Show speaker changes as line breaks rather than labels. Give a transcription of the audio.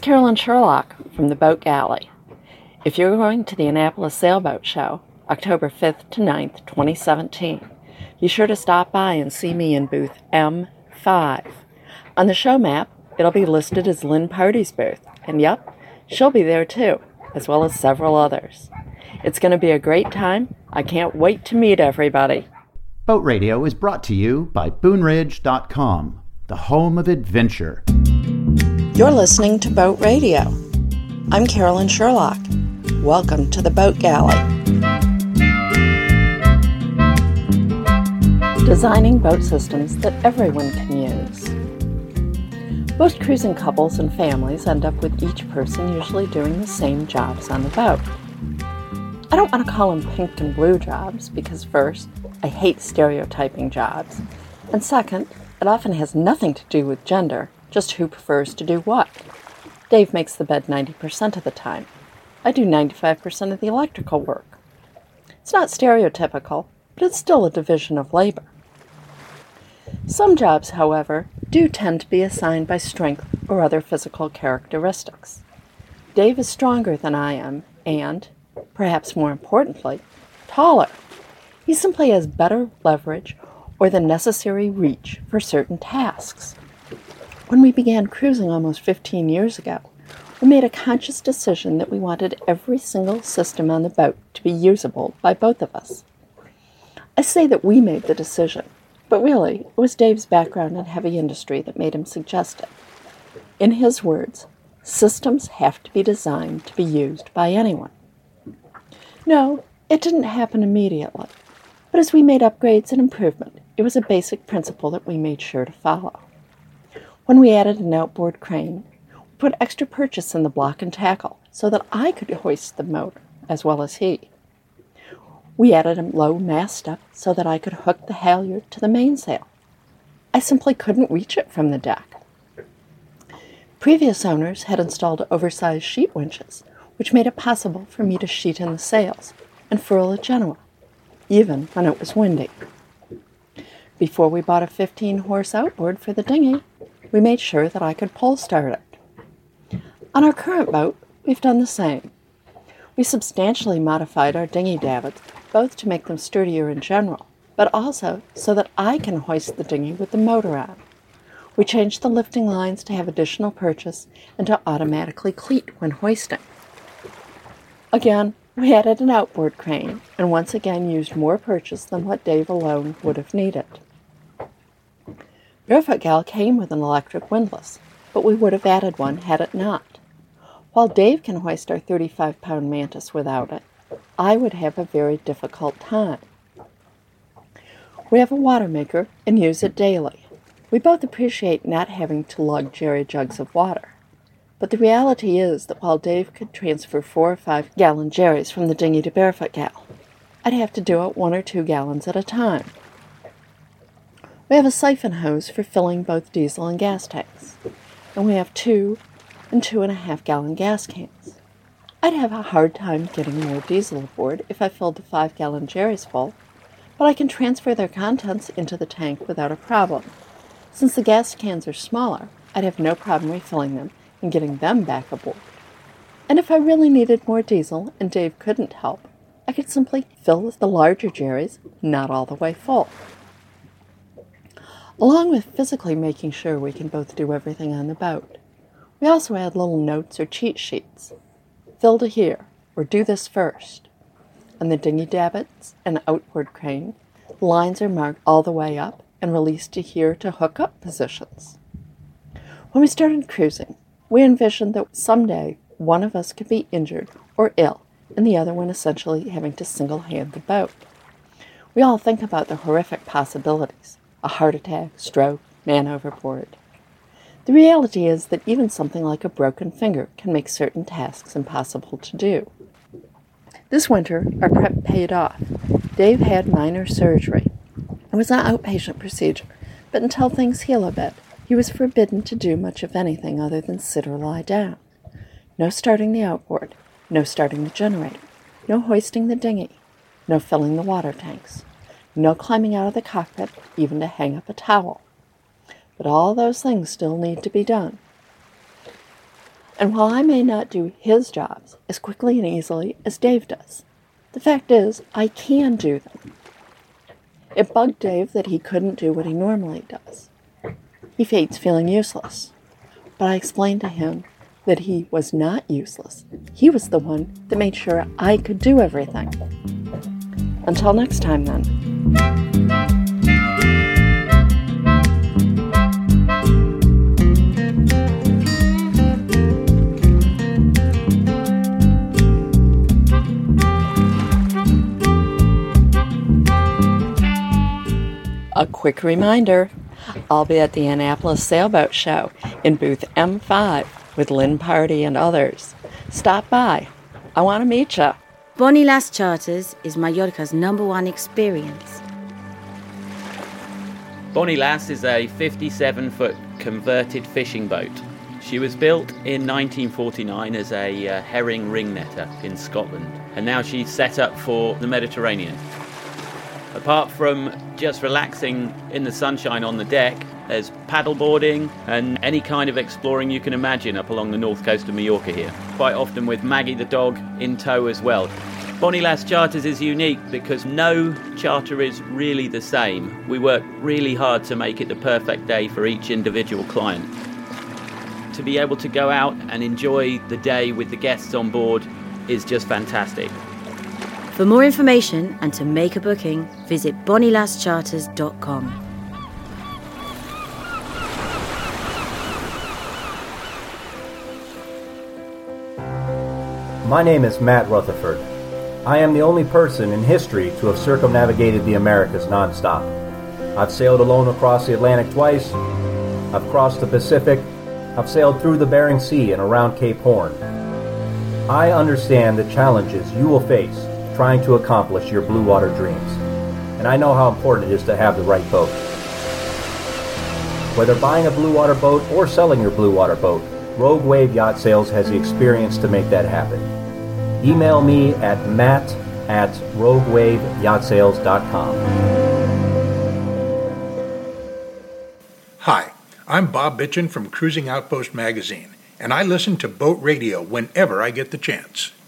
Carolyn Sherlock from the Boat Galley. If you're going to the Annapolis Sailboat Show, October 5th to 9th, 2017, be sure to stop by and see me in booth M5. On the show map, it'll be listed as Lynn Party's booth, and yep, she'll be there too, as well as several others. It's going to be a great time. I can't wait to meet everybody.
Boat Radio is brought to you by BoonRidge.com, the home of adventure.
You're listening to Boat Radio. I'm Carolyn Sherlock. Welcome to the Boat Galley. Designing boat systems that everyone can use. Most cruising couples and families end up with each person usually doing the same jobs on the boat. I don't want to call them pink and blue jobs because first, I hate stereotyping jobs, and second, it often has nothing to do with gender, just who prefers to do what. Dave makes the bed 90% of the time. I do 95% of the electrical work. It's not stereotypical, but it's still a division of labor. Some jobs, however, do tend to be assigned by strength or other physical characteristics. Dave is stronger than I am and, perhaps more importantly, taller. He simply has better leverage or the necessary reach for certain tasks. When we began cruising almost 15 years ago, we made a conscious decision that we wanted every single system on the boat to be usable by both of us. I say that we made the decision, but really, it was Dave's background in heavy industry that made him suggest it. In his words, systems have to be designed to be used by anyone. No, it didn't happen immediately, but as we made upgrades and improvement, it was a basic principle that we made sure to follow. When we added an outboard crane, we put extra purchase in the block and tackle so that I could hoist the motor, as well as he. We added a low mast up so that I could hook the halyard to the mainsail. I simply couldn't reach it from the deck. Previous owners had installed oversized sheet winches, which made it possible for me to sheet in the sails and furl a Genoa, even when it was windy. Before we bought a 15-horse outboard for the dinghy, we made sure that I could pole start it. On our current boat, we've done the same. We substantially modified our dinghy davits, both to make them sturdier in general, but also so that I can hoist the dinghy with the motor on. We changed the lifting lines to have additional purchase and to automatically cleat when hoisting. Again, we added an outboard crane, and once again used more purchase than what Dave alone would have needed. Barefoot Gal came with an electric windlass, but we would have added one had it not. While Dave can hoist our 35-pound Mantis without it, I would have a very difficult time. We have a water maker and use it daily. We both appreciate not having to lug jerry jugs of water. But the reality is that while Dave could transfer 4 or 5 gallon jerrys from the dinghy to Barefoot Gal, I'd have to do it 1 or 2 gallons at a time. We have a siphon hose for filling both diesel and gas tanks, and we have 2 and 2.5 gallon gas cans. I'd have a hard time getting more diesel aboard if I filled the 5 gallon jerrys full, but I can transfer their contents into the tank without a problem. Since the gas cans are smaller, I'd have no problem refilling them and getting them back aboard. And if I really needed more diesel and Dave couldn't help, I could simply fill the larger jerrys, not all the way full. Along with physically making sure we can both do everything on the boat, we also add little notes or cheat sheets. Fill to here, or do this first. On the dinghy davits and outboard crane, the lines are marked all the way up and released to here to hook up positions. When we started cruising, we envisioned that someday one of us could be injured or ill, and the other one essentially having to single-hand the boat. We all think about the horrific possibilities: a heart attack, stroke, man overboard. The reality is that even something like a broken finger can make certain tasks impossible to do. This winter, our prep paid off. Dave had minor surgery. It was an outpatient procedure, but until things heal a bit, he was forbidden to do much of anything other than sit or lie down. No starting the outboard, no starting the generator, no hoisting the dinghy, no filling the water tanks, no climbing out of the cockpit even to hang up a towel. But all those things still need to be done. And while I may not do his jobs as quickly and easily as Dave does, the fact is I can do them. It bugged Dave that he couldn't do what he normally does. He hates feeling useless. But I explained to him that he was not useless. He was the one that made sure I could do everything. Until next time, then. A quick reminder, I'll be at the Annapolis Sailboat Show in booth M5 with Lynn Party and others. Stop by. I want to meet you.
Bonnie Lass Charters is Mallorca's #1 experience.
Bonnie Lass is a 57-foot converted fishing boat. She was built in 1949 as a herring ring netter in Scotland, and now she's set up for the Mediterranean. Apart from just relaxing in the sunshine on the deck, there's paddleboarding and any kind of exploring you can imagine up along the north coast of Mallorca here, quite often with Maggie the dog in tow as well. Bonnie Lass Charters is unique because no charter is really the same. We work really hard to make it the perfect day for each individual client. To be able to go out and enjoy the day with the guests on board is just fantastic.
For more information and to make a booking, visit bonnielasscharters.com.
My name is Matt Rutherford. I am the only person in history to have circumnavigated the Americas nonstop. I've sailed alone across the Atlantic twice. I've crossed the Pacific. I've sailed through the Bering Sea and around Cape Horn. I understand the challenges you will face trying to accomplish your blue water dreams. And I know how important it is to have the right boat. Whether buying a blue water boat or selling your blue water boat, Rogue Wave Yacht Sales has the experience to make that happen. Email me at matt@roguewaveyachtsales.com.
Hi, I'm Bob Bitchin from Cruising Outpost Magazine, and I listen to Boat Radio whenever I get the chance.